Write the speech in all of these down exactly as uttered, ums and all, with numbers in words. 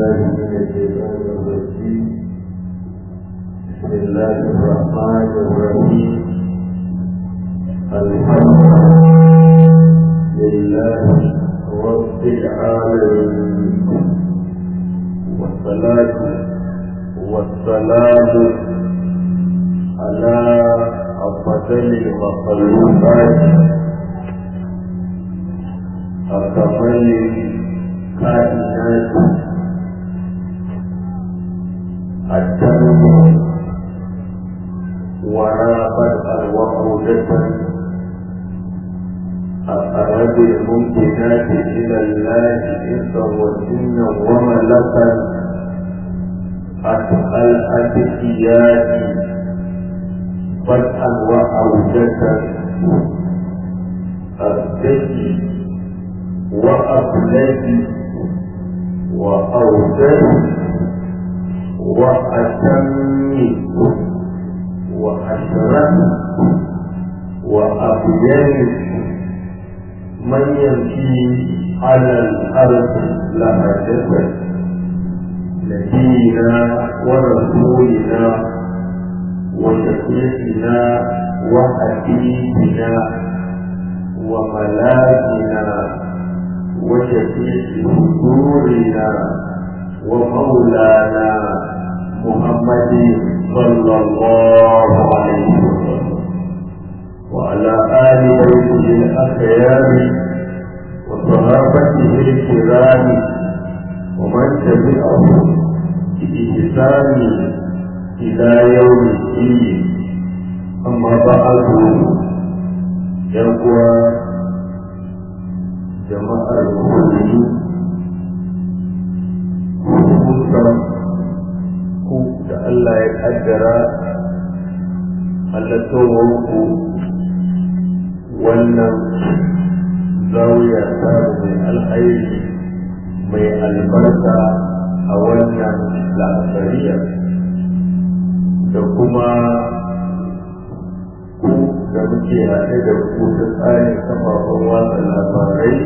بالله من الشيطان الرجيم بسم الله الرحمن الرحيم الحمد لله رب العالمين والصلاة والسلام على أفضل المخلوقات أكمل الكائنات الدم ورابط وعودة أقرب الممكنات إلى الله إنسا وجنا وملكا أتقى الأتقيات بدءا وعودة أبتدي وأبلدي وأوددي وأتمي وأشرف وأبين من يمشي على الأرض لها جسد نبينا ورسولنا وشفيعنا وحبيبنا وملاذنا وشفيع صدورنا ومولانا محمد صلى الله عليه وسلم وعلى آل بيته الأخيار وصحابته الكرام ومن تبعهم بإحسان إلى يوم الدين. أما بعد يقوى جماعة المسلمين خصوصا da Allah ya kaddara halattawarku wannan zawiya ta mai alhairi mai albarka a wannan la'asariya da kuma ku da muke haɗe da ku ta tsarin kafafen watsa labarai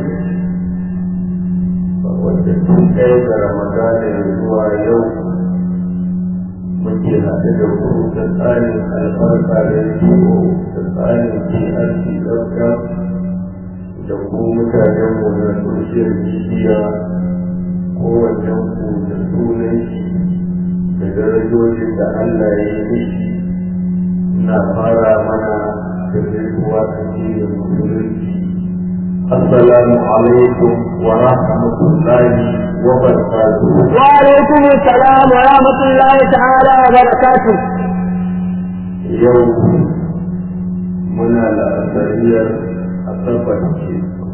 wanda tun ɗaya da ramadana zuwa yau muke haɗe da ku ta tsarin albarka da rediyo da tsarin P R C ɗauka da ku mutanenmu na social media kowannen ku da sunan shi da darajojin da Allah ya yi mishi na fara mana da gaisuwa ta cikin musulunci. Assalamu alaikum wa rahmatullahi wa barakatuh. Wa alaikum assalam wa rahmatullahi ta'ala wa barakatuh. Yau muna la'asariyar asabar ce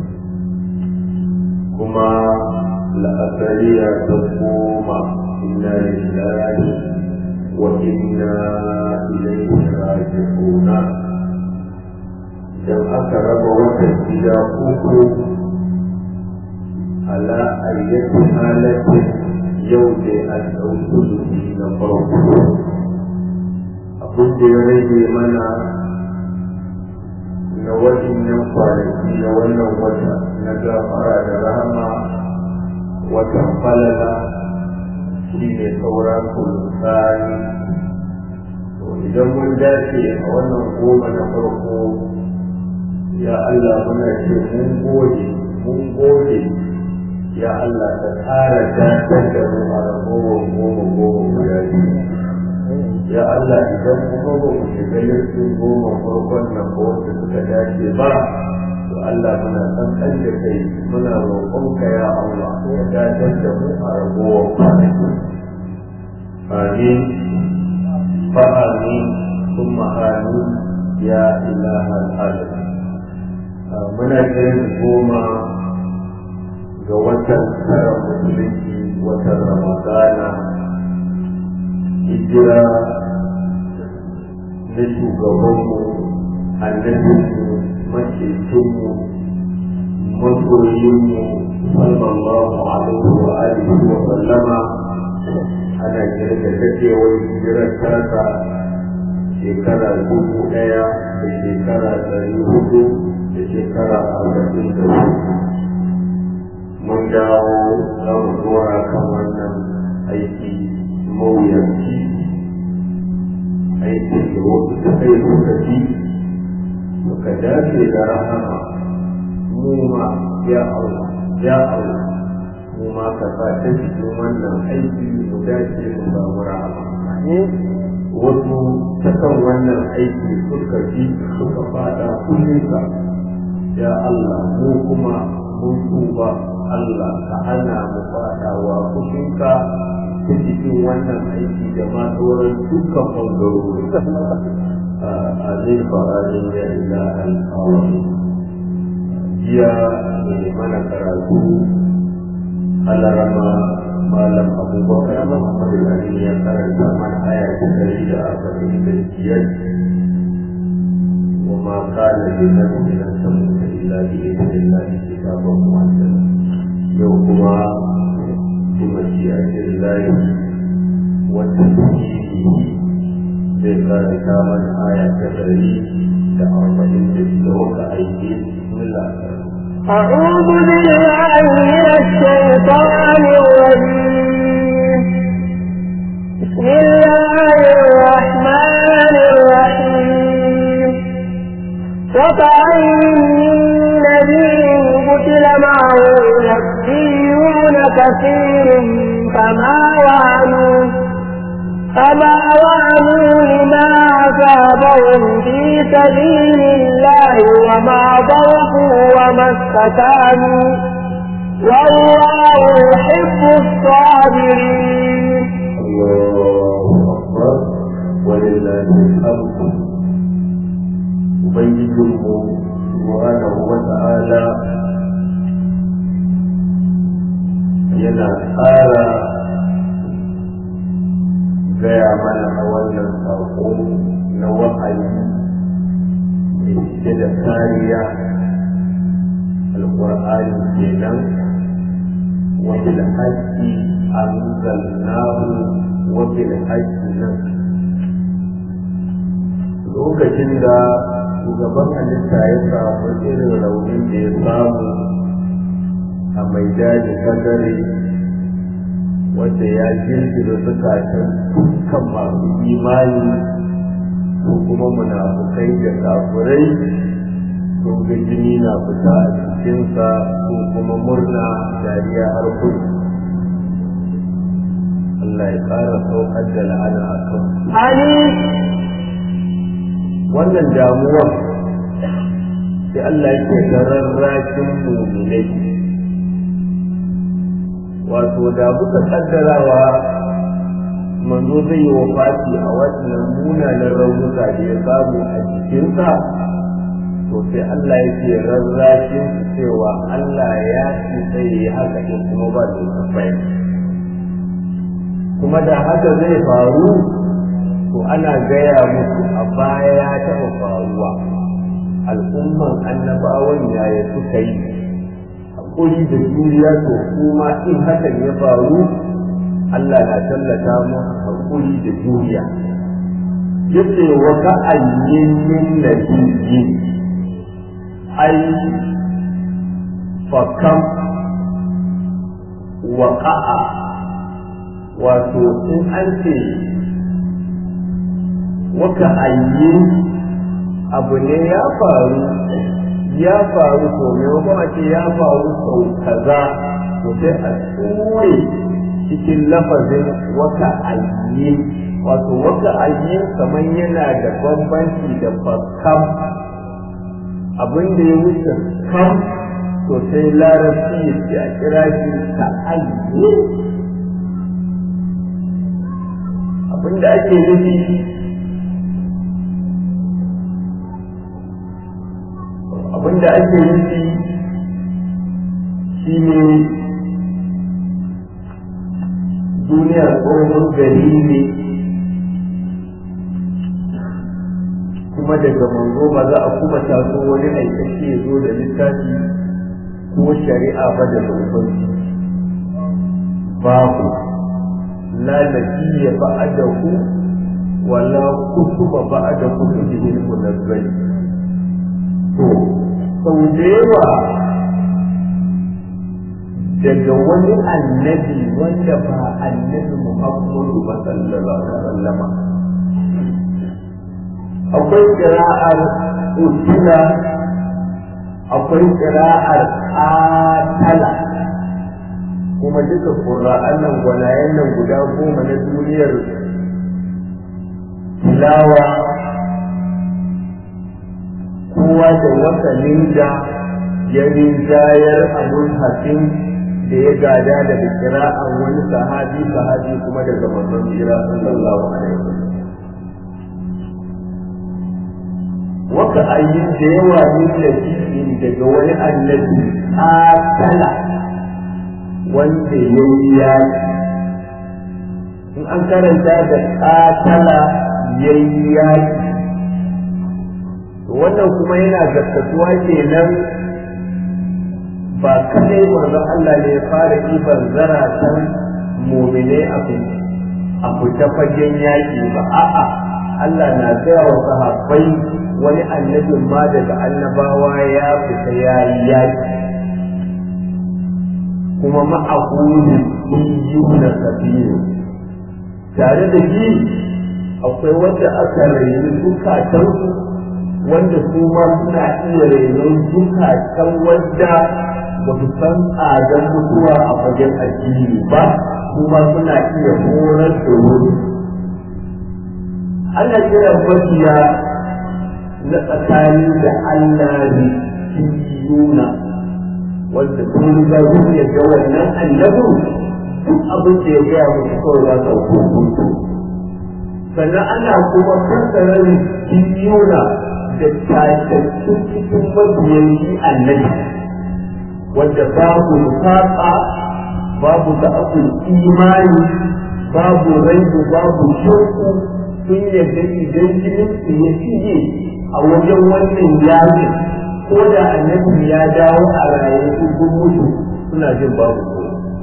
kuma la'asariya ta goma inna lillahi wa inna ilaihi raji'un. Idan aka raba watan gida uku ala ayyati halatin yau ne an ɗauki zuci na farko. Abin da ya rage mana na waɗannan kwanaki na wannan wata na gafara da rahama watan falala shi ne sauran kulusani. Idan mun dace a wannan goma na farko ya Allah muna ce mun gode mun gode ya Allah ka ƙara dace da mu a ragowar goma goma guda biyu. Ya Allah idan kuma ba mu shiga yankin goma farkon nan ba wanda suka dace ba to Allah muna san kan da kai muna roƙonka ya Allah ka dace da mu a ragowar kwanaki. Amin fa amin kuma amin ya ilahal alamin. Muna kiran goma ga watan tsaron musulunci watan Ramadana hijira na shugabanmu annabinmu macecinmu masoyinmu sallallahu alaihi wa alihi wa sallama ana kirga dadewar hijirar tasa shekara dubu ɗaya da shekara ɗari hudu da shekara arba'in da hudu mun dawo za mu dora kan wannan kai lokaci muka dace da rahama mu ma ya Allah ya Allah mu ma ka sa ta cikin wannan aiki mu dace mu samu rahama wasu ta kan wannan aiki suka ji suka fada kullum ya Allah mu kuma mun tuba Allah ka hana mu fadawa kushinka ta cikin wannan aiki da ma sauran dukkan ɓangarori a zai fa'adin ya ila al'awar jiya mai mana karatu alarama malam abubakar muhammadu ali ya karanta mana aya ta dari da arba'in da biyar wa ma kana li nafsin an tamuta illa bi idhnillahi kitaban mu'ajjala yau kuma بمشيئة الله وتسجيله بذلك من آية كذلك كأربعين بسلوك أيدي بسم الله أعوذ بالله من الشيطان الرجيم بسم الله الرحمن الرحيم وكأين من نبي قتل معه نبيون كثير فما وعنوا فما وعنوا لما أصابهم في سبيل الله وما ضعفوا وما استكانوا والله يحب الصابرين. الله أكبر ولله الحمد. أبيكم سبحانه وتعالى yana tsara gaya mana a wannan saƙo na wa'ayi mai cike da kariya alƙur'ani kenan wa bil haqqi anzalnahu wa bil haqqi nan lokacin da shugaban halitta ya samu irin raunin da ya samu a mai daji kadare wanda ya girgiza zukatan dukkan masu imani ko kuma munafukai da kafirai sun ga jini na fita a cikinsa ko kuma murna dariya har kudu Allah ya ƙara saukar da la'ana a kan wannan damuwar sai Allah yake gararrakin mu'minai wato da buka kaddarawa manzo zai yi wafati a wannan munanan raunuka da ya samu a jikinsa to sai Allah ya ce rarrashin su cewa Allah ya ci sai ya haka in kuma ba da kafai kuma da haka zai faru to ana gaya musu a baya ya taɓa faruwa al'umman annabawan yaya suka yi hakuri da juriya to kuma in hakan ya faru Allah na tallata mu hakuri da juriya yace wa ka ayyin min nabiyyi ai fa kam waqa'a wato in an ce wa ka ayyin abu ne ya faru ya faru to me kuma ce ya faru sau kaza to sai a tsore cikin lafazin waka ayyin wato waka ayyin kamar yana da bambanci da fakam abin da ya wuce kam to sai larabci ya ce a kira shi ta ayyin abin da ake nufi abinda ake nufi shi ne duniya tsohon gari ne kuma daga manzo ba za a kuma taso wani aikace ya zo da littafi ko shari'a ba da lokaci babu la nabiyya ba'dahu wala kutuba ba'da kutubihi munazzal to sau da yawa daga wani annabi wanda ba annabi Muhammadu ba sallallahu alaihi wasallam akwai kira'ar utila, akwai kira'ar atala, kuma duka ƙura'an nan gwanayen nan guda goma na duniyar tilawa kowa da wasannin da ya rinjayar abun hafin da ya gada daga kira'an wani sahabi sahabi kuma daga manzon jira sallallahu alaihi wasallam. Waka ayyin da yawa min nasihin daga wani annabi akala wanda ya yi yaki, in an karanta da akala ya yi yaki, wannan kuma yana gaskatuwa kenan ba kadai manzon Allah ne ya fara ibar zaratan mu'mine a a fita fagen yaki ba, a'a Allah na gaya wa sahabbai wani annabin ma daga annabawa ya fita ya yi yaki kuma ma'akuli sun na safiyo tare da shi akwai wanda aka rayu zukatansu wanda su ma suna iya rainon zukatan wanda ba su san tsadar mutuwa a fagen addini ba, kuma suna iya horar da wuri. Ana kira mafiya na tsakani da Allah ne yuna wanda sun riga sun yadda wannan annabi duk abin da ya gaya musu kawai za su hukuntu. Sannan ana kuma fassara yuna da tashattun cikin mabiyan shi annabi wanda babu nufaka, babu da'afin imani, babu raibu, babu shirku, sun yadda idan jinin su ya shige a wajen wannan yamin ko da annabi ya dawo a raye su sun mutu suna jin babu ko.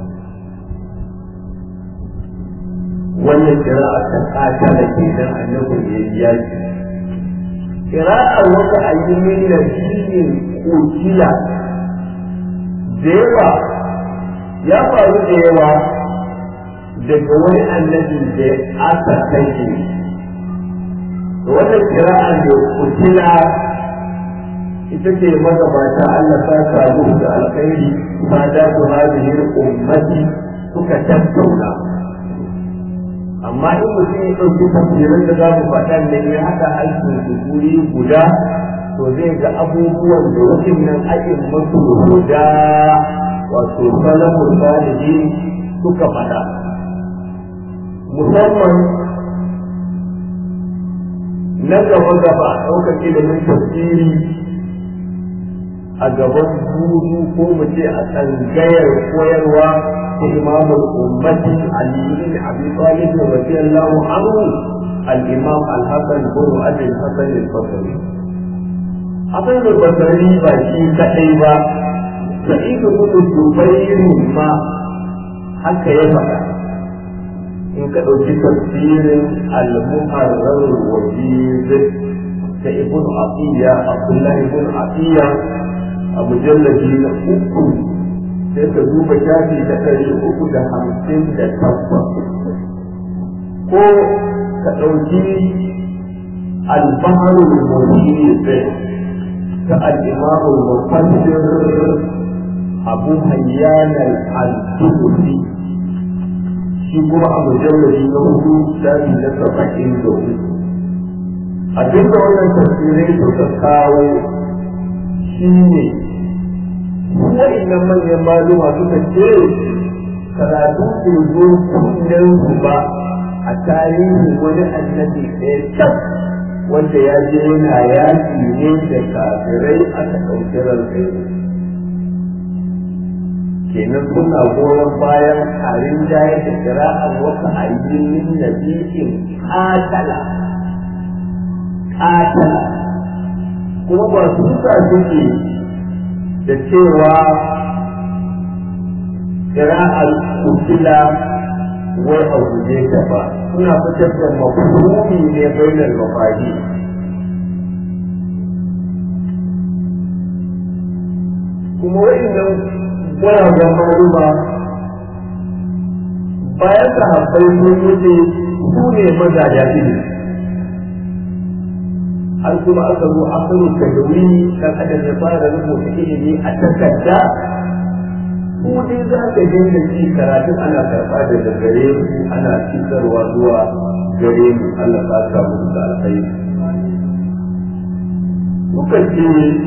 Wannan kira'a ta kata da ke dan annabi ya yi yaki. Kira'ar wata ayyimin da shi kokila da yawa ya faru da yawa daga wani annabi da aka kashe. Wannan kira'ar da kokila ita ce magabata Allah ta samu da alkhairi ma da su hadihin ummati suka tattauna. Amma in mutum ya ɗauki tafsirin da za mu faɗa ne ya haɗa aikin su guri guda to zai ga abubuwan da wajen nan ake masu guda wato salamun salihi suka faɗa. Musamman na gaba gaba ɗaukar ilimin tafsiri a gaban hudu ko mu ce a tsangayar koyarwa ta imamul ummati Ali ibn Abi Talib radiyallahu anhu al-Imam al-Hasan bin Abi Hasan al-Basri. Hasan al-Basri ba shi kadai ba, Sa'id ibn Jubayr ma haka ya faɗa. In ka ɗauki tafsirin al-Muharrar al-Wajiz ta Ibn Atiyya, Abdullah ibn Atiyya a mujallabi na uku sai ka duba shafi ta ɗari uku da hamsin da takwas ko ka ɗauki albaharul muhit ta al-imam al-mufassir Abu Hayyan al-Juhri shi kuma a mujallabi na hudu shafi na saba'in da hudu. Abinda wannan tafsirai suka kawo shi ne wa'innan manyan maluma suka ce karatu ke zo kunnen su ba a tarihin wani annabi ɗaya can wanda ya je yana yaƙi ne da kafirai aka ɗauki rankai. Kenan suna goyon bayan harin jaya da kira'ar wata ayyumin nabi'in katala katala kuma ba su sa suke da cewa kira'ar kutila wai a guje ta ba, suna fitar da mafhumi ne bainar mafadi. Kuma wa'innan gwarazan maluma bayan sahabbai sun wuce su ne mazaja ilimi har kuma aka zo akaru tadawini dan adam ya fara rubuta ilimi a takarda ko dai za ka dinga ci karatun ana karɓa daga gare ku ana cikarwa zuwa gare mu Allah ka sa mu da alkhairi kuka ce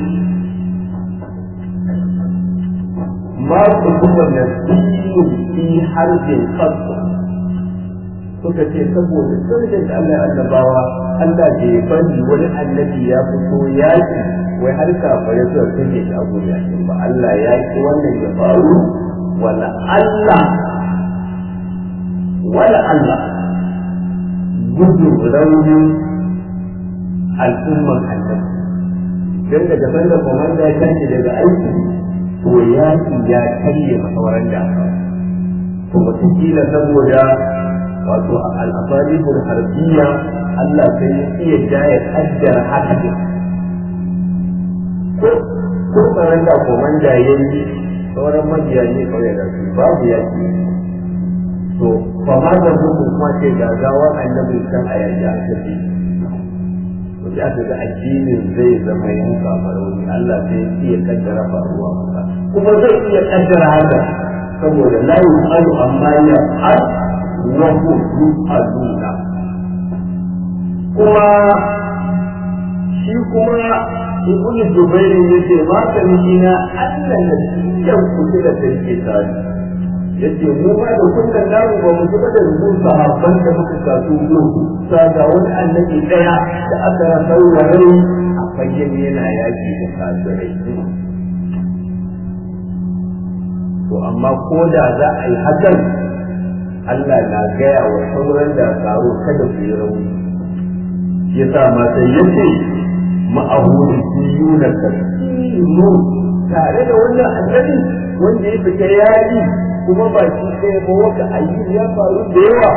ma ku kuma nasiyu fi harbin qasr suka ce saboda sirrin da Allah ya annabawa Allah bai bari wani annabi ya fito yaki wai har kafare su kake shi a gurin yakin ba Allah ya ki wannan ya faru wala Allah wala Allah gudu raunin al'umman annabi dan daga sanda komanda ya tashi daga aiki to yaki ya karye masauran da to wataƙila saboda wato al'asalibul harbiya Allah sai ya iya jaya kaddara haka ne ko ko tsaron da komanda ya yi sauran mabiya ne kawai da su babu yaki to fa ma da su kuma ce gagawar annabi kan a yarda a tafi to ya ga addinin zai zama yin kamaroni Allah sai ya iya kaddara faruwa haka kuma zai iya kaddara haka saboda la yu'alu amma ya al wa hum yu'aluna kuma shi kuma ibn Jubair yace ma kan ina Allah nasiyan kuke da take tare yace mu ba da kullun namu ba mu zuba da rubun sahabban da muka kasu go saga wani annabi daya da aka rasaware a fagen yana yaki da kafirai to amma ko da za a yi hakan Allah na gaya wa sauran da karo kada su yi rauni yasa ma sai yace ma'ahuri biyu na kasiru tare da wannan annabi wanda ya fita yaƙi kuma ba shi ɗaya ba wata ayyuka ya faru da yawa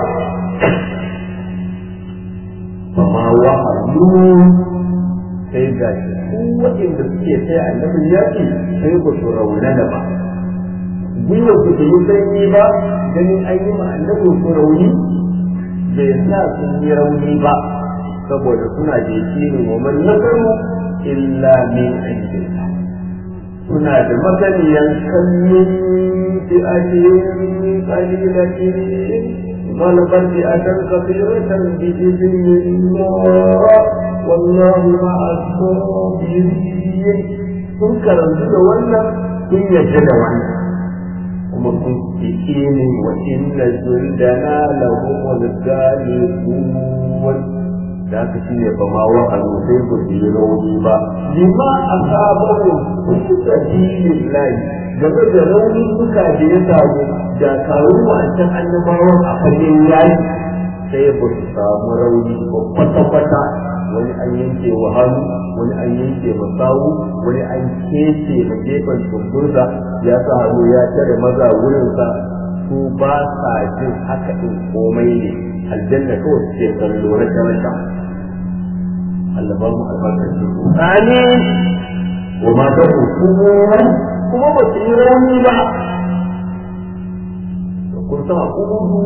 amma wahalu sai ga shi su waɗanda suke sai annabin yaƙi sai ba su raunana ba gwiwa su da yi sanyi ba ganin an yi ma annabin su rauni bai sa sun yi rauni ba saboda suna da yake ne wa man nasaru illa min indillah suna da masaniyan kallon fi'atin qalilatin ghalabat fi'atan kathiratan bi idhnillah wallahu ma'a as-sabirin sun karantu da wannan sun yarda da wannan kuma kun fi ne wa inna jundana lahum al-ghalibun da aka shi ne ba ma wa sai ba su yi rauni ba lima a sabon su sabilin layi game da rauni suka da ya samu da karu wancan annabawan a fagen yayi sai ba su samu rauni ba kwata-kwata wani an yanke wa hannu wani an yanke wa sawu wani an kece ma gefen tumbursa ya sa hannu ya tare maza wurinsa su ba sa jin haka in komai ne aljanna kawai suke kallo na talaka Allah ba mu albarkaci amin wa ma da hukumu kuma ba su yi rauni ba kun san hukumu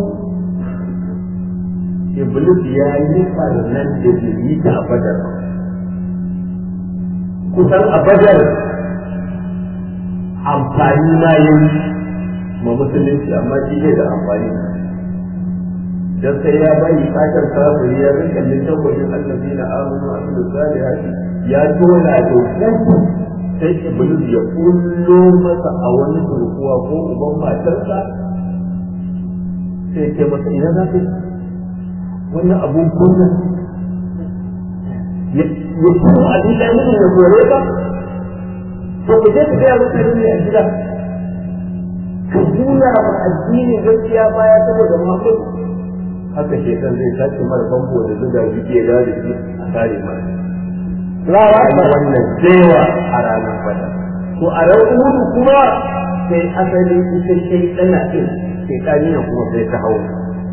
iblis ya yi farnan da yi ta a badar kusan a badar amfani ma yi ma musulunci amma shi ne da amfani dan sai ya bari sakar kafiri ya rinka littafin allazina amanu wa amilu salihati ya tona da kuku sai iblis ya kullo masa a wani turkuwa ko uban matarsa sai ce masa ina za ka yi wannan abun kunna ya kuma abin da mutum ya kore ba to ku je ku gaya mutane ne a gida ka nuna ma addini gaskiya baya saboda Muhammad haka shekan zai sace mara famfo da zuga zuke da da shi a kare mara rawa da wannan cewa a ranar fada to a ranar mutu kuma sai asali ita sai tana din sai kaniya kuma sai ta hau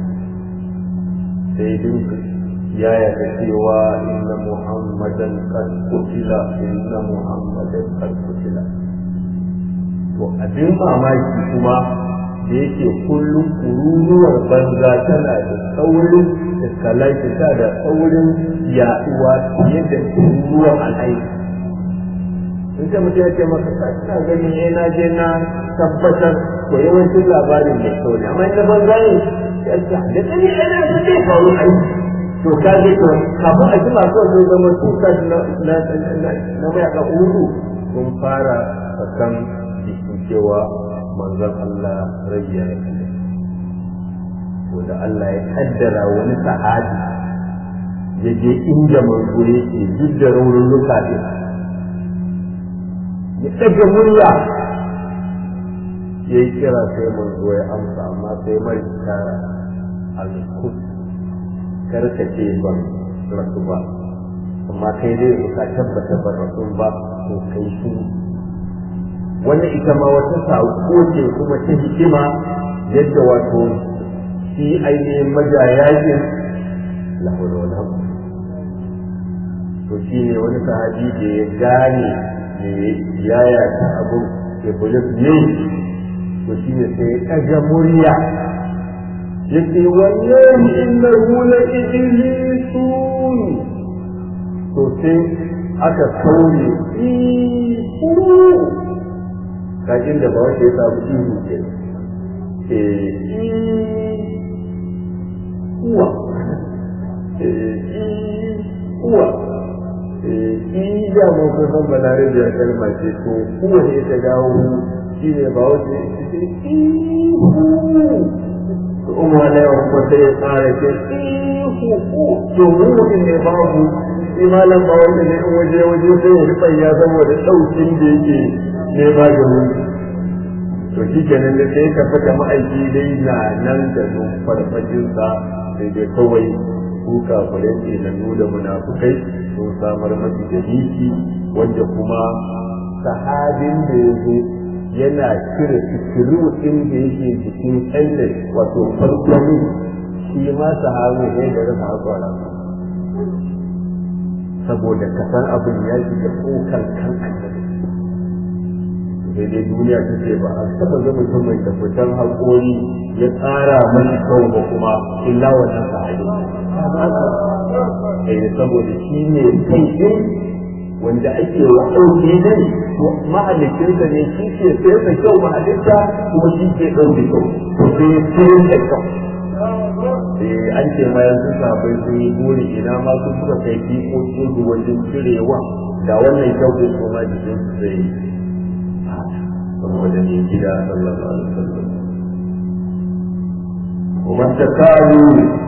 sai dinka ya yarda cewa inna muhammadan qad qutila inna muhammadan qad qutila to abin mamaki kuma da yake kullum kururuwar banza tana da saurin escalate ta da saurin yaduwa fiye da ruwan alhaji in ka mutum ya ce maka ina gani eh na je na tabbatar ko yawancin labarin mai kyau ne amma ina ban gani ya ce da tsani ana da zai faru a yi to ka je to kafin a jima ko zai zama tuka na na mai aka hudu sun fara sakan jikin cewa manzon Allah rabiya ya kalle to da Allah ya kaddara wani sahabi ya je inda manzo yake duk da raunin lokaci ya ɗaga murya ya yi kira sai manzo ya amsa amma sai mai kara al-kuf karka ce ban rasu ba amma kai dai ka tabbata ban rasu ba to kai shi wannan ita ma wata sako ce kuma ta hikima yadda wato shi ainihin majayakin lahul wala to shi ne wani sahabi da ya gane ne yaya ta abu iblis ne to shi ne sai ya ɗaga murya yake wallahi innahu la iblisun to sai aka kaure ihu kakin da ba wanda ya samu ihu ke eh uwa eh uwa in da mu ko san balare da kalma ce to kuma ne ta dawo shine ba wace ce to umma ne ko sai tsare ce to mu ne babu imalan ba wanda ne waje waje sai ya rufa ya zama da daukin da yake ne ba ga mu to shi kenan da sai ka fata ma'aiki dai na nan da farfajin sa sai dai kawai kuka faranti na nuna munafukai sun samar masu dalili wanda kuma sahabin da ya zo yana cire fitilu inda yake jikin tsalle wato farko shi ma sahabi ne da rasa haƙwara saboda kasar abin ya shiga tsokan kan annabi sai dai duniya ta ce ba a taɓa ga mutum mai tafitan haƙori ya tsara mai kyau ba kuma illa wannan sahabi eh saboda shi ne kai din wanda ake wa ɗauke dai mahalicinsa ne shi ke sai da kyau mahalicca kuma shi ke ɗauke kyau to sai sai da kyau eh an ce ma yanzu sabai sun yi buri ina ma su suka kai kikokin su wajen cirewa da wannan kyau din su ma jikin su zai saboda ne gida sallallahu alaihi wasallam kuma ta kawo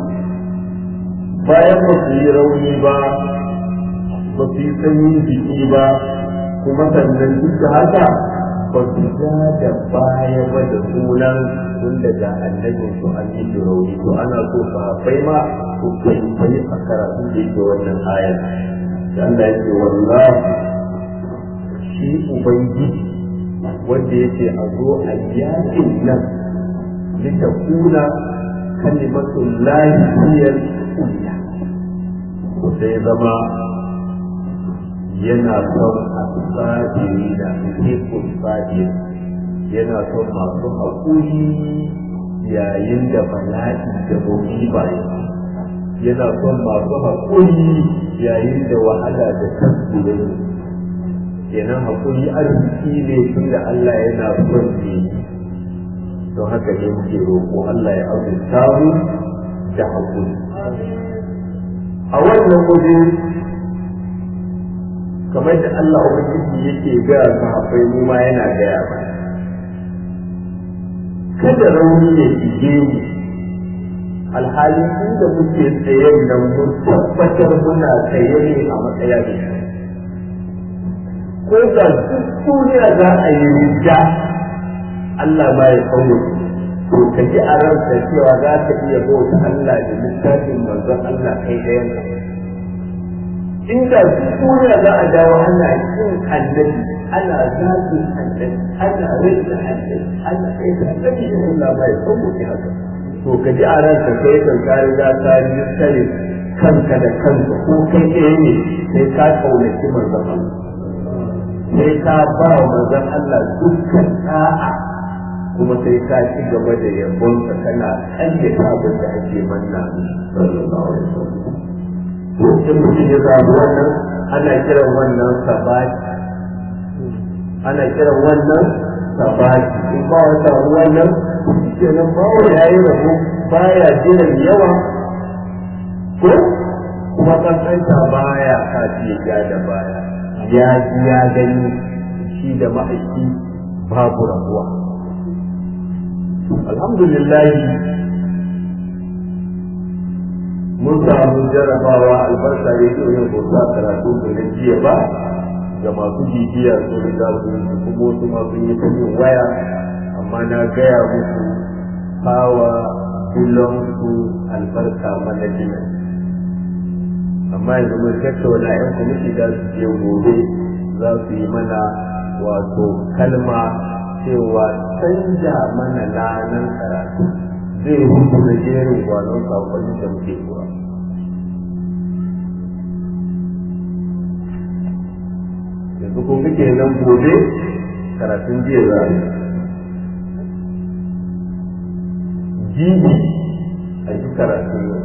bayan ba su yi rauni ba ba su yi sanyin jiki ba kuma sannan duk da haka ba su ja da baya ba da sunan tun daga annabin su an yi rauni to ana so sahabbai ma su kwaikwayi a karatun da yake wannan ayar da Allah ya ce wallahi shi ubangiji wanda yake a zo a yakin nan litakuna kalimatullahi hiyal ulya sai zama yana son asabiri da hikun sabir yana son masu haƙuri yayin da bala'i da musiba yana son masu haƙuri yayin da wahala da tasiri kenan haƙuri arziki ne tun da Allah yana son ne don haka ne muke roƙo Allah ya azurta mu da haƙuri a wannan waje kamar da Allah ubangiji yake ga sahabbai mu ma yana gaya ba kada rauni ya shige mu alhali inda muke tsaye nan mun tabbatar muna tsaye ne a matsaya da shi ko ga duk duniya za a yi rija Allah ba ya kawo to ka ji a ranka cewa za ka iya bauta Allah da littafin manzon Allah kai ɗayan ka inda duniya za a dawo ana yin annabi ana zagin annabi ana rinda annabi ana kai da annabi da Allah ba ya kawo ki haka to ka ji a ranka kai kan ka riga ka yi sai kanka da kanka ko kai ɗaya ne sai ka kaunaci manzon Allah sai ka ba wa manzon Allah dukkan da'a kuma sai ka ci gaba da yabonsa kana kalle abin da ake manna sallallahu to in mutum ya samu wannan ana kiran wannan sabati ana kiran wannan sabati in ba wa samu wannan kenan bawo ya yi rabo baya jiran yawa ko kuma kankanta baya kaci ya da baya ya ji ya gani shi da ma'aiki babu rabuwa alhamdulillah mun samu jarabawa albarka da yake yin bauta karatu da na jiya ba ga masu bibiya su riga su kuma wasu masu yi ta yin waya amma na gaya musu power belongs to albarka management amma yanzu mun tattauna yan kwamiti da su je gobe za su yi mana wato kalma cewa canja mana lanan karatu zai hutu da jerin gwanon sakonin da muke kura yanzu kun kake nan gobe karatun jiya za a jibi a ji karatun yau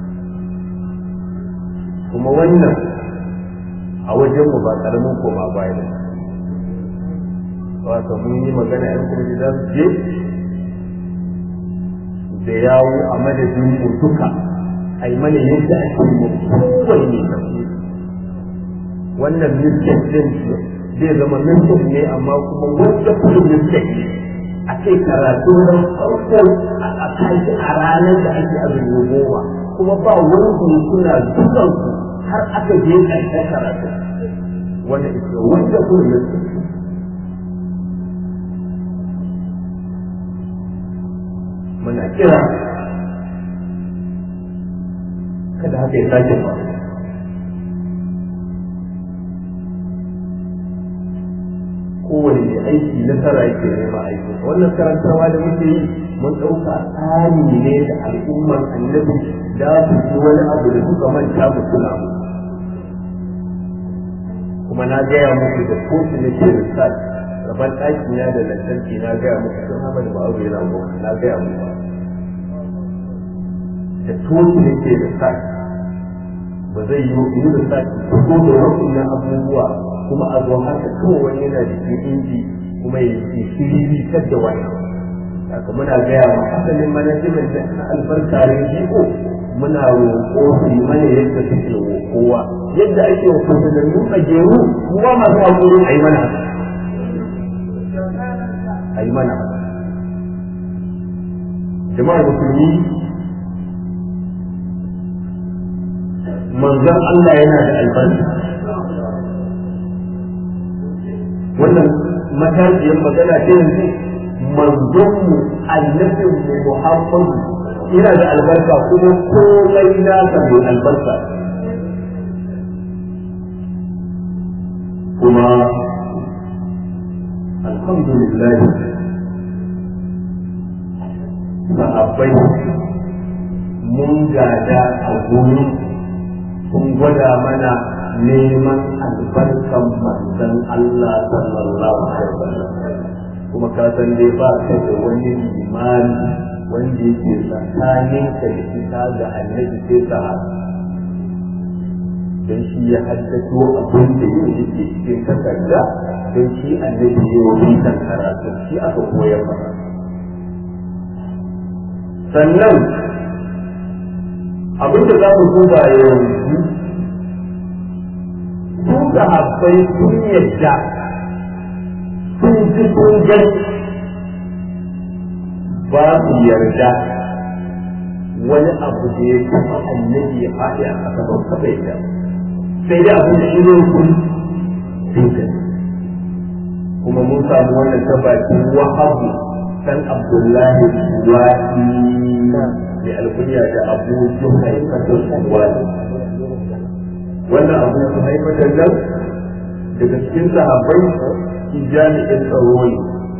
kuma wannan a wajenmu ba karamin koma bayan wata mun yi magana yan kuma za su je da yawo a madadin mu duka a yi mana yadda ake yi kowai ne tafi wannan miskin din zai zama miskin ne amma kuma wanda kuma miskin ne a kai karatu don farko a kashi a ranar da ake azumi goma kuma ba wani suna dukan har aka je ƙarshen karatu wanda ita wanda kuma miskin muna kira kada haka ya sake ba kowane mai aiki nasara yake nema aiki wannan karantarwa da muke yi mun ɗauka tsari ne da al'ummar annabi da su ji wani abu da suka manta mu kula mu kuma na gaya muku da kotu na ke research gaban ɗaki na da lantarki na gaya muku sun haɓa da ba'aru yana gwamna na gaya muku da toki ne ke da sa ba zai yi yi da sa ko da waɗannan abubuwa kuma a zo haka kawai wani yana da cikin inji kuma ya yi shiri tar da wani haka muna gaya wa asalin manajimen da na albarka rediyo muna roƙo su yi mana yadda suke roƙowa yadda ake wa kusurannu a jeru kuma masu haƙuri a yi mana a yi mana jama'ar musulmi manzon Allah yana da albarka wannan matashiyar magana ce yanzu manzonmu annabinmu Muhammadu yana da albarka kuma komai nasa mai albarka kuma alhamdulillah sahabbai mun gada a gurin kun gwada mana neman albarkan manzon Allah sallallahu alaihi wasallam kuma ka san dai ba ka da wani imani wanda yake tsakanin ka da ita ga annabi sai sahaba don shi ya haddato abin da yake cikin takarda don shi annabi ya yi kan karatu shi aka koyar masa sannan abin da za mu duba yanzu su ga habbai sun yadda sun ji sun gani ba su yarda wani abu da ya taɓa annabi ya faɗi a ƙasa ba taɓa yadda sai dai abin da shi ne kun sun kuma mun samu wannan ta bakin wahabu san abdullahi wasi da alkunya da abu juhaifatul wasi wannan abu juhaifatul nan daga cikin sahabbai shi jami'in tsaro ne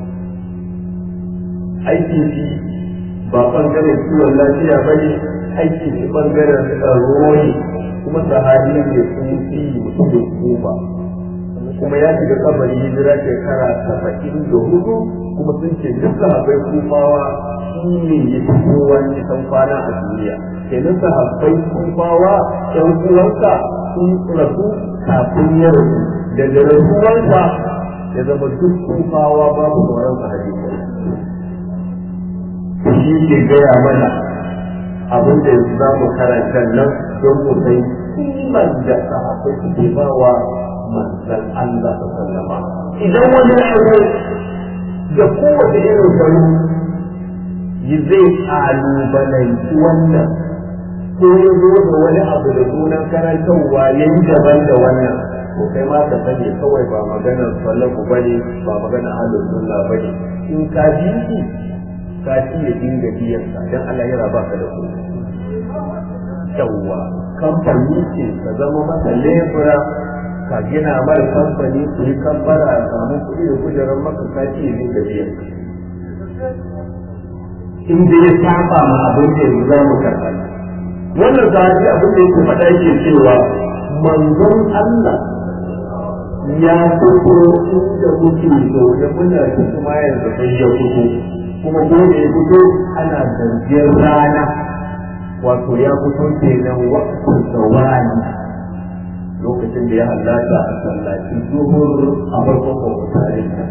aiki shi ba ɓangaren kiwon lafiya ba ne aiki shi ɓangaren tsaro ne kuma sahabi ne kufi mutumin kuba kuma ya shiga kabari hijira shekara saba'in da hudu kuma sun ce duk sahabbai kufawa shi ne ya fi kowa nisan kwana a duniya kenan sahabbai sun bawa ƴan uwansa sun rasu kafin ya rasu daga rasuwarsa ya zama duk sun bawa babu sauran hadisi shi ke gaya mana abin da yanzu za mu karanta nan don mu sai kiman da sahabbai suke bawa manzon Allah sallama idan wani abu da kowace irin salo yi zai kalubalanci wannan ko ya zo da wani abu da sunan karantarwa ya yi daban da wannan ko kai ma ka sani kawai ba maganar salafu bane ba maganar ahlus sunna bane in ka ji shi ka ci ya dinga biyan ka dan Allah ya raba ka da ku yawwa kamfani ce ka zama masa lebura ka gina mara kamfani ku yi kambara a samu kuɗi da kujerar maka ka ci ya dinga biyan ka in da ya saba ma abin da yanzu za mu karɓa wannan zafi abin da yake faɗa yake cewa manzon Allah ya fito inda muke zaune muna da kuma yanzu sai ya fito kuma dole ya fito ana zargin rana wato ya fito kenan waktin zawani lokacin da ya hallata a sallaci zuhur a farkon kwamfutarin nan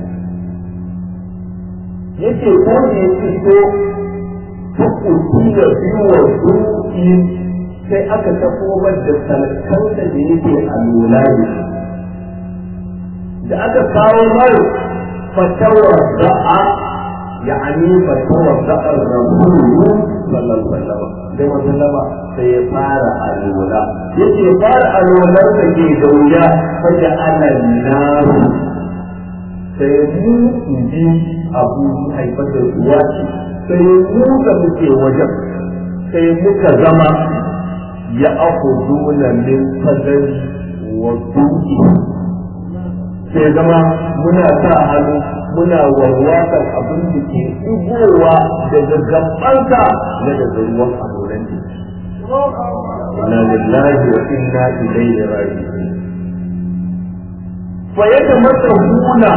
yake ko ne ya fito hukunci da biyuwar duki sai aka tafomar da salkansa da yake a lula da aka kawo mai fatawar za'a yani fatawar za'ar rasulu sallallahu alaihi da wasallama sai ya fara alwala yace fara alwalar da ke da wuya faja ana naru sai mu ji abu haifar da ruwa ce sai mu da muke wajen sai muka zama ya akhuduna min fadli wa duki sai zama muna sa hannu muna warwatar abin da ke dubowa daga gabanka na daga ruwan adoran jiki inna lillahi wa inna ilaihi raji'un fa yatamattabuna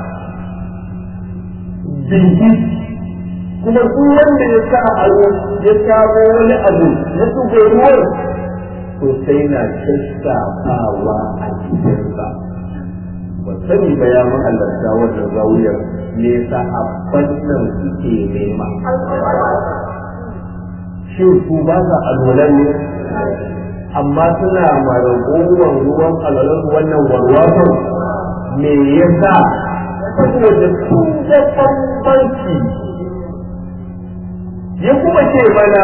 bihi kuma duk wanda ya sa abu ya samo wani abu na tuɓe ruwan to sai na sassafawa a cikinsa ba sani ba ya mahalarta wannan zawuyar me sahabban nan suke nema shi su ba sa alwalan ne amma suna maragowar ruwan alwalan wannan warwasan me yasa saboda sun da bambanci ya kuma ce mana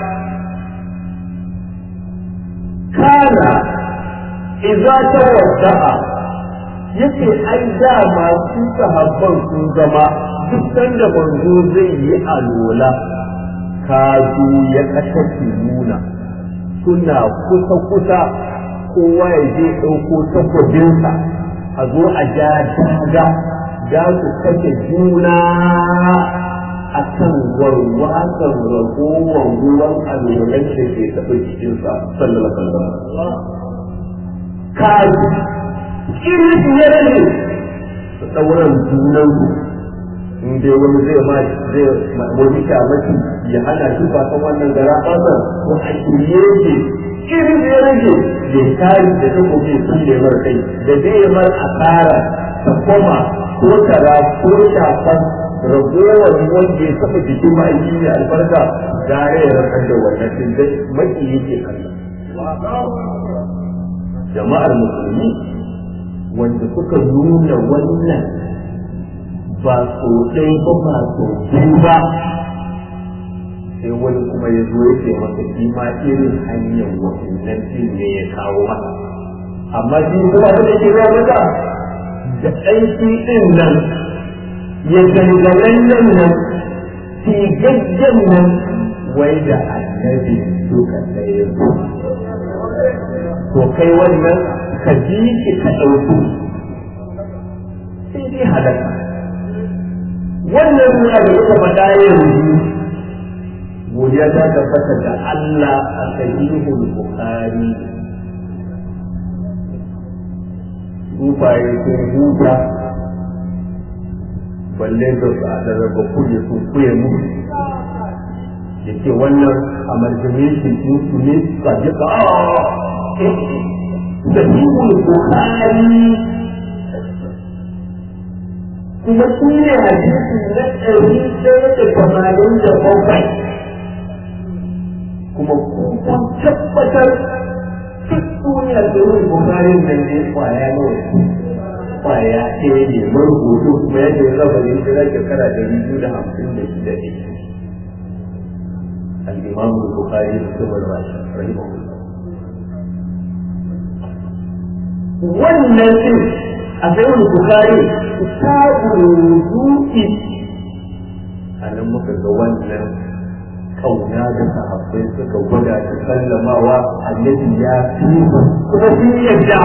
kana idza tawadda'a yace ai da masu sahabban sun zama duk sanda manzo zai yi alola kazu ya kashe nuna suna kusa kusa kowa ya je ɗauko takwabinsa a zo a ja daga za su kashe juna a kan warwasan ragowar ruwan alolan da ke taɓa cikinsa sallallahu alaihi wasallam kazu irin ya rage su ɗauran junansu in dai wani zai ma zai wani shamaki ya hana shi fatan wannan gara ƙasar ko a shirye shi irin ya rage ya tari da ta kofi sun da mar kai da zai mar asara ta koma ko tara ko shafan ragowar wanda ya taɓa jikin ma'aiki ne albarka gare ya rakar da wannan din dai maki yake kallon jama'ar musulmi wanda suka nuna wannan ba so ɗaya ba ba so biyu ba sai wani kuma ya zo ya ce masa shi ma irin hanyar wasannan din ne ya kawo masa amma shi kuma da ke zuwa maka da aiki ɗin nan ya ganganen nan nan tigaggen nan wai da annabi duka ɗaya to kai wannan ka ji ki ka ɗauki sai dai halaka wannan ruwa da kuka faɗa yanzu godiya ta tabbata da Allah a sahihul Bukhari sufaye sun huta balle da su a daga kuye sun kuye mu yake wannan amalgamation din su ne sadiqa sahihul bukhari kuma shi ne hadisi na ɗari ɗaya da tamanin da bakwai kuma kun tabbatar duk duniya da yin bukarin nan ne kwaya nawa kwaya ɗaya ne marubutu kuma yadda ya zaba ne shi zai shekara ɗari biyu da hamsin da shida ne al-imam al-bukhari da kuma rahimahullah wannan din a sayin bukhari kitabul wudu'i anan muka ga wannan kauna da sahabbai suka gwada ta sallamawa annabi ya fi kuma sun yadda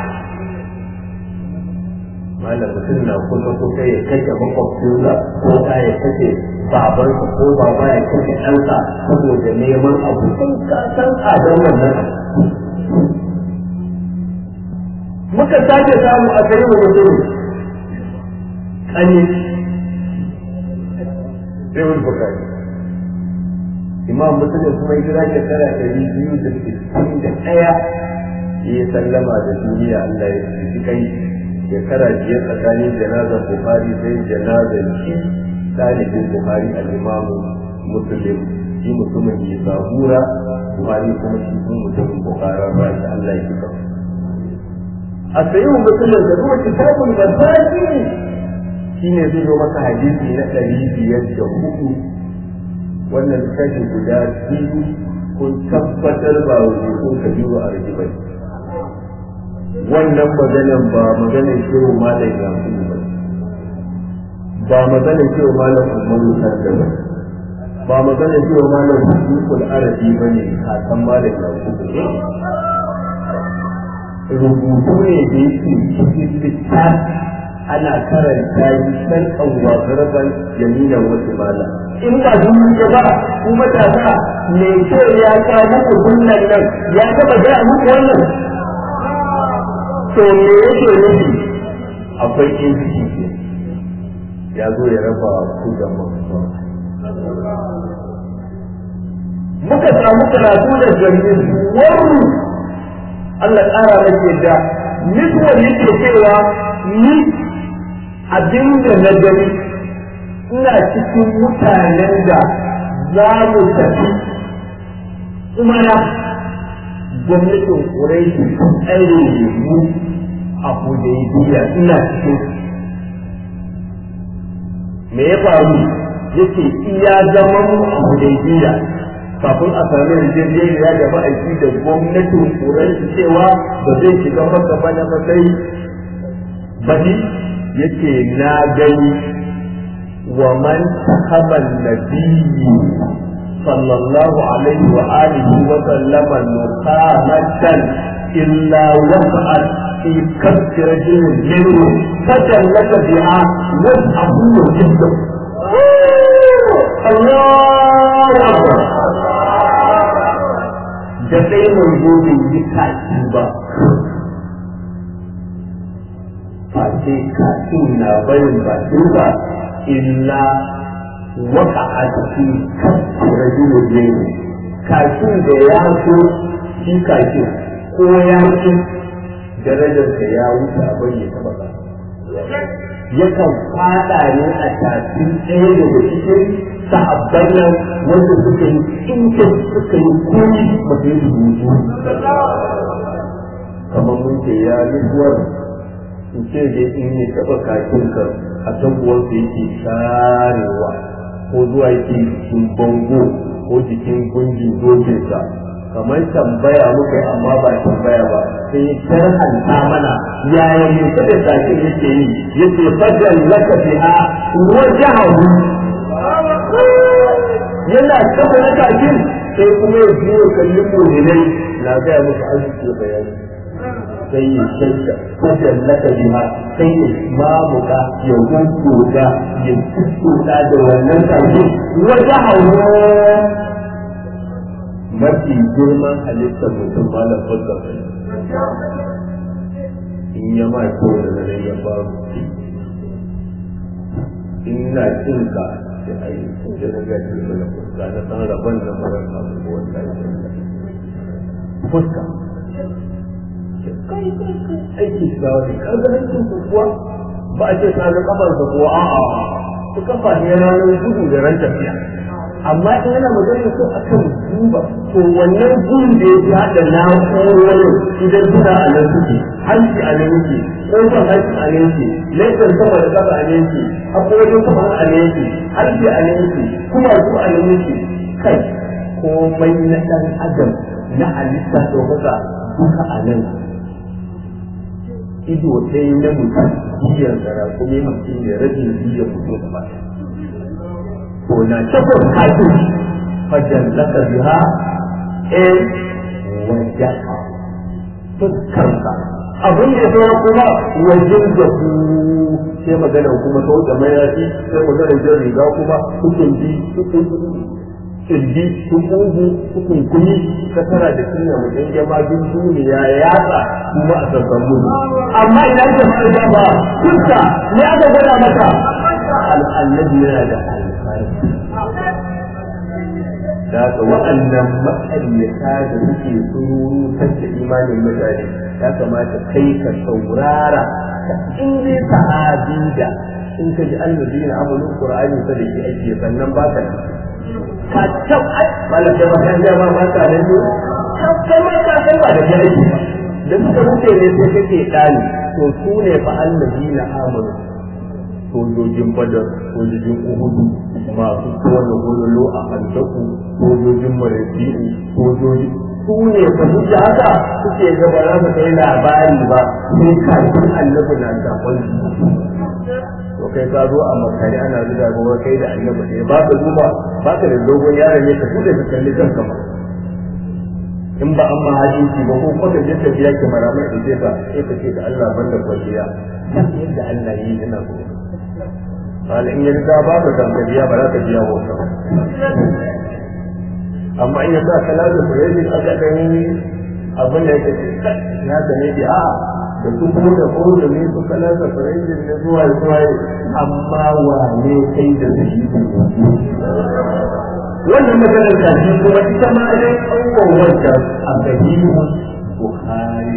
malam mutum na kuma ko kai ya kashe makwabcinsa ko ka ya kashe babansa ko baba ya kashe ɗansa saboda neman abu sun ka san adon wannan muka sake samu a gari wa mutum ƙani Rewul Bukari Imam Muslim kuma hijira shekara ɗari biyu da sittin da ɗaya ya sallama da duniya Allah ya ci kai shekara biyar tsakanin janazar Bukhari sai janazar shi ɗalibin Bukhari al-Imam Muslim shi mutumin ya zabura Bukhari kuma shi mutumin Bukhara ba shi Allah ya ci kai a sayi musulun da kuma kitabun mazaki shi ne zai zo maka hadisi na ɗari biyar da hudu wannan kashi guda biyu kun tabbatar ba waje ko ka biyu a rijibai wannan maganan ba maganan shehu malam yakubu ba ba maganan shehu malam umaru sanda ba ba maganan shehu malam hukukul arabi ba ne kasan malam yakubu rubutu ne da yake cikin littafi ana karanta yi san kanwa garban jami'an wasu mala in ba duniya ba ku matasa me ce ya ka muku sunnan nan ya taba ga muku wannan to me yake nufi akwai inci ya zo ya raba ku da mutum muka samu karatu da jami'in wannan Allah ƙara nake da niswar yake cewa ni abin da na gani ina cikin mutanen da za mu tafi kuma na gwamnatin ƙuraishi tsare mu a hudaybiya ina cikin me ya faru yake iya zaman mu a hudaybiya kafin a sami yarjejeniya da ma'aiki da gwamnatin ƙuraishi cewa ba zai shiga maka ba na matsayi bani yake na gani wa man sahaban nabiyyi sallallahu alaihi wa alihi wa sallama nuqamatan illa waqa'at fi kaffi rajulin minhu fatallaka biha was'ahu jidda Allahu akbar da dai mun gobe yi kaci ba face kafin na barin bakin ba illa waka a cikin kafin rajulun ne kafin da ya so shi kafin ko ya ci darajarsa ya wuce abin ya taba ba yakan fada ne a tafin ɗaya daga cikin sahabban nan wanda suka yi inda suka yi kuni ba su yi rubutu kamar mun ce ya nufuwar in ce da in ya taɓa kakinka a sabuwarsa yake sharewa ko zuwa yake jikin bango ko jikin gungin dokinsa kamar tambaya muka yi amma ba tambaya ba sai sharhanta mana yaya ne kada kakin yake yi yake fajal laka biha wajahu yana taɓa na kakin sai kuma ya biyo kallin mu'minai na gaya muku arziki bayani sai ya shanta wajen laka biha sai ya mamuka ya gunguga ya tuttuɗa da wannan ƙarfi wata hawa mafi girman halittar mutum malam fulka in ya ma kyau da nan ya ba ina cinka ce ai sun da daga cikin da fuska na san rabon da faran abubuwan da ya fuska kai aiki ga wani ƙarfin kuwa ba a ce ka ga kafarsa ko a'a su kafa ne ranar gudu da ran tafiya amma in yana magana ko akan duba to wannan gun da ya haɗa na'urorin idan suna a nan suke hanci a nan yake ƙofar hanci a nan yake laifin sama da ƙasa a nan yake haƙorin sama a nan yake hanci a nan yake kuma su a nan yake kai komai na ɗan adam na halitta ɗaukaka duka a nan ido sai na mutum biyar zara kuma mutum da rajin biyar mutum gaba ko na takwas kafin fajar laka biha in wajen fuskarsa abin da ya kuma wajen da ku sai magana kuma sau da mayafi sai magana jan riga kuma hukun bi hukun kirji hukungu hukun kuni kasara da suna mutum jama bin duniya ya yatsa kuma a sassan gudu amma idan ka fara gaba fuska ne aka gwada maka al'annabi yana da da ga waɗannan ma'aikata da suke sururu tace imanin mutane ya kamata kai ka saurara ka inda sahabi da in ka ji annabi na amalin qur'ani sa da shi ake sannan ba ka ka tab ai malaka ba kan ba ba ka da ni ka kuma ka san ba da kai ba da suka wuce ne sai kake dani to su ne fa annabi na amalin sojojin badar sojojin uhudu masu kowane gololo a hantaku sojojin marasi'u sojoji su ne ka hujja haka suke gaba za su kai labari ba sai kafin annabi na shafon to kai ka zo a makare ana zuga gowa kai da annabi ne ba ka duba ba ka da dogon yaron ne ka bude ka kalli kanka ma in ba an mahajinci ba ko kuma je ka biya ki maramai da ce ka sai ka ce da Allah banda kwaliya yadda Allah yi ina so قال إن يرجع بعض الجمهورية بلا تجيء وصف أما إن يرجع ثلاثة فريد الأجابين أظن يتسكت هذا نبي آه يقول يقول من ثلاثة فريد النزوع الإسرائيل أما وعني كيد الشيء wannan maganar kaji kuma ita ma dai tsawon wancan a sahihu Bukhari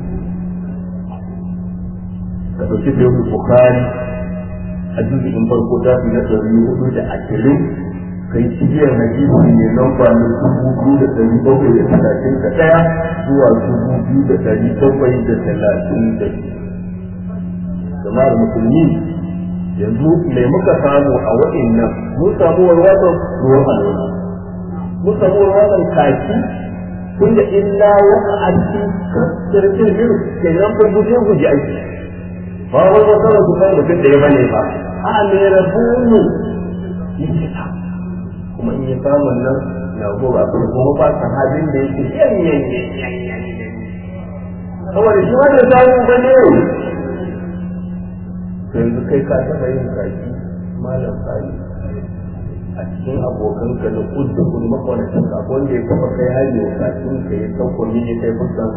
ka ɗauki sahihu Bukhari a jirgin farko zafi na ɗari hudu da ashirin kai cibiyar hadisi ne lamba na dubu biyu da ɗari bakwai da talatin da ɗaya zuwa dubu biyu da ɗari bakwai da talatin da biyu. Jama'ar musulmi yanzu mai muka samu a waɗannan mun samu warwatan ruwan alwala mun samu warwatan kaki tun da illa wata aiki kirkin biyu ke nan fa guje guje aiki ba wani wata da kuma mutum da ya bane ba a mai rabu ne yake ta kuma in ya samu nan na goba kuma ba sahabin da yake yan yan yan saboda shi wanda samu ba ne yanzu kai ka taɓa yin kaki malam kari a cikin abokanka na kudda kun makwanacin ka wanda ya kafa kai hali wa kakin ka ya sauko ne ya kai fuskan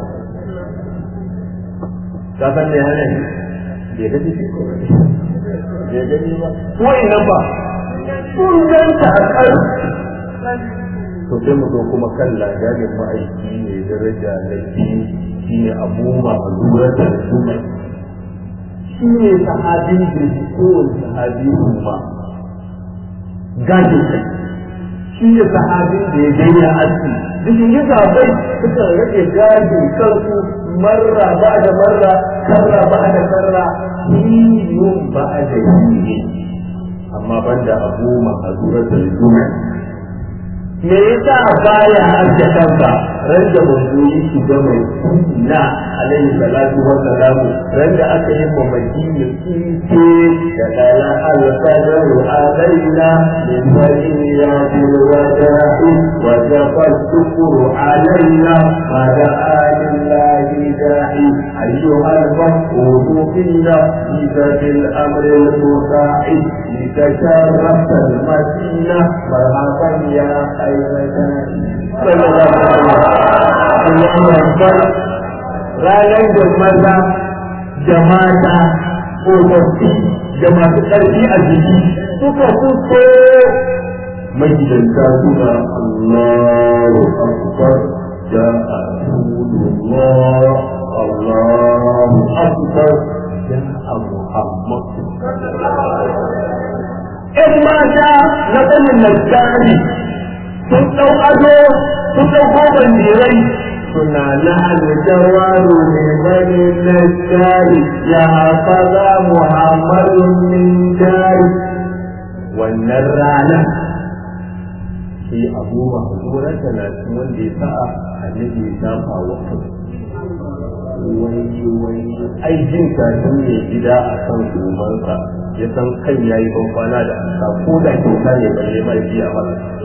ka san me hana ne bai da shi ko bai gani ba ko ina ba sun ganta a kan to sai mu zo kuma kan lajarin ma'aiki ne daraja na biyu shine abu ma'alura da suna shi ne sahabin da shi kowane sahabi umma gajin kai shi ne sahabin da ya gani a aski jikin yi sahabai suka rage gajin kansu marra ba da marra karra ba da karra hiyun ba da hiyi amma banda abu ma'azura da suna me yasa baya harka kanka ran da manzo yake ga mai na alaihi salatu wa salamu ran da aka yi mamaki ne kike da dala al-qadaru alaina min waliyati wada'i wa jafal shukru alaina ma da'a lillahi da'i ayyuha al-faqru fina bisabil amri al-musa'i لتشرفت المدينة مرحبا يا خير صلى الله عليه وسلم ranar da maza da mata tsofaffi da masu ƙarfi a jiki suka fito magidanta suna Allahu Akbar da Rasulullah Allahu Akbar da Muhammad. ‘Yan mata na ƙanin Nasari sun ɗau ado sun ɗauko bandirai suna na aljawaru ne bani Nasari ya hafaza Muhammadun min jari. Wannan rana sai abu mahzuran talatin wanda ya sa'a annabi ya shafa wa wani wani ai jin kashin mai gida a kan gomansa ya san kai yayi ban kwana da asa ko da kyauta ne balle mai biya ba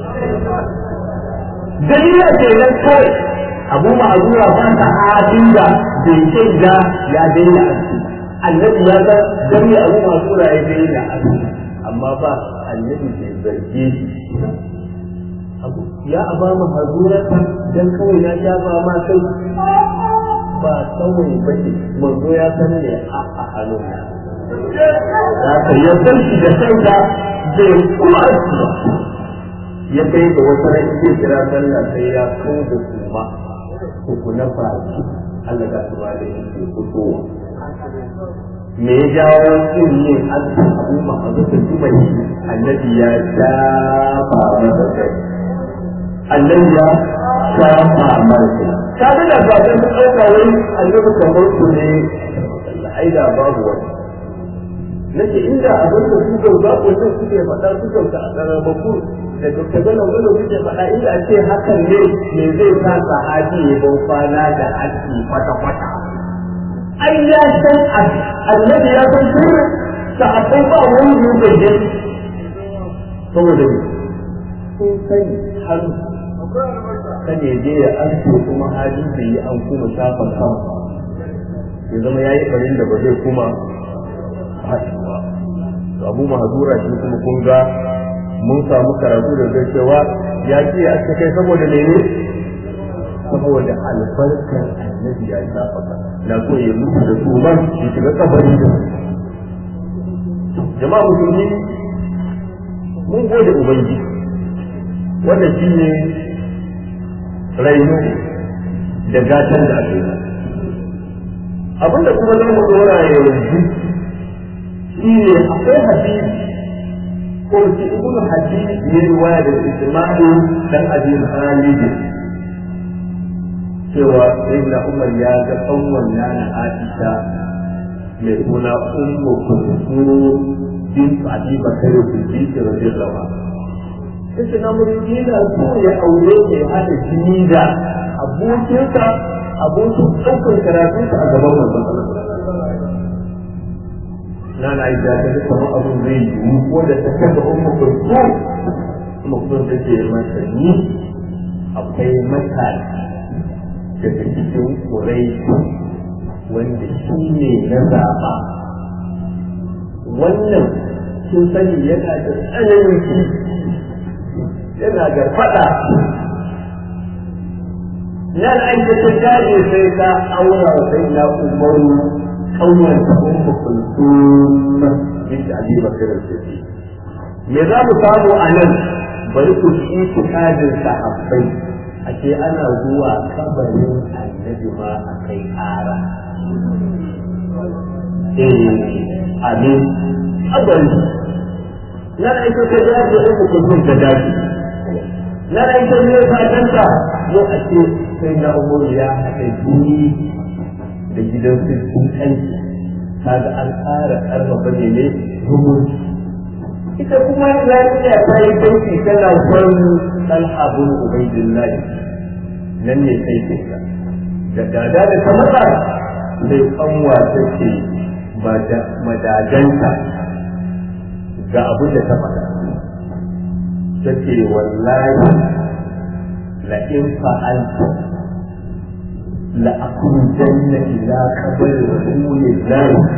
dalila ce nan kawai abu mahzura ba ta hadin da bai kai da ya daina aski annabi ya ga dan ya abu mahzura ya daina aski amma ba annabi bai zarge shi ya aba mu hazurata dan kawai na ya ba ma kai ba kawai bace manzo ya san ne a halin ya ka ya san shi da kanka zai kuma ya kai da wata rai ke kira sallah sai ya kawo da kuma ku na fara Allah ka tuba da shi fito me ya jawo sun ne abu ma hazurata tuba annabi ya dafa masa kai annabi ya shafa marke ka ga da ba sun dauka wai annabi kamar su ne aida babu wani nake inda abin da su ga ba ko suke faɗa su ga a tsara baku da dukkan gano gano suke faɗa inda a ce hakan ne me zai sa sahabi ya ban kwana da aski kwata kwata ai ya san annabi ya san sirri sahabbai ba wani yugaje saboda sun sani har kada ya je ya aske kuma hali da yi an kuma shafa sama ya zama ya yi farin da ba zai kuma haɗuwa abu mahazura shi kuma kun ga mun samu karatu da zai cewa ya ce ya aske kai saboda mene saboda albarkar annabi ya shafa ka na so ya mutu da su man ya shiga kabari da jama'a musulmi mun gode ubangiji wannan shi ne raino da gatan da ake yi abinda kuma za mu dora yanzu shi ne akwai hadisi ko shi ibnu hadisi ne riwaya da Isma'il dan Abi Khalid cewa sayyidina Umar ya ga kanwan nana Aisha mai suna Ummu Kulthum bint Abi Bakr Siddiq radiyallahu anha sai na muridi na so ya aure ne hada jini da abokinsa abokin ɗaukar karatunsa a gaban manzon Allah na na aisha ta ga kamar abin zai yiwu ko da ta kaga ummu kulthum kuma kuma ta ce masa ni akwai mata daga cikin Quraysh wanda shi ne na zaɓa wannan sun sani yana da tsananin shi yana da fada nan aiki ta jaje sai ta aura sai na umaru kaunar ta ummu kulthum bint Abi Bakr as-Siddiq me za mu samu a nan bari ku ci tikadin sahabbai ake ana zuwa kabarin annabi ma a kai ƙara eh amin abari nan aiki ta jaje ummu kulthum ta jaje na da ita ne fatanta mu a ce sai na umar ya haɗa jini da gidan sun kanci kaga an ƙara ƙarfafa ne ne rumun ita kuma lafiya ta yi dauki tana son talhabun ubaidillah nan ne sai ke da dada da ta matsa sai kanwa ta ce madadanta ga abin da ta faɗa take wallahi la in fa'altu la akun janna ila qabr rasulillah